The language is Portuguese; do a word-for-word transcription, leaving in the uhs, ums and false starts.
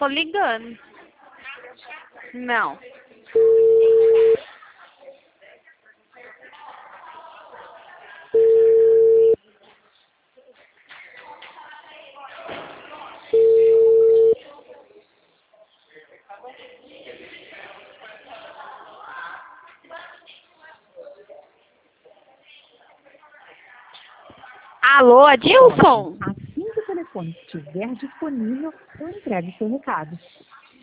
tô ligando. Não. Alô, Adilson? Assim que o telefone estiver disponível, eu entrego o seu recado.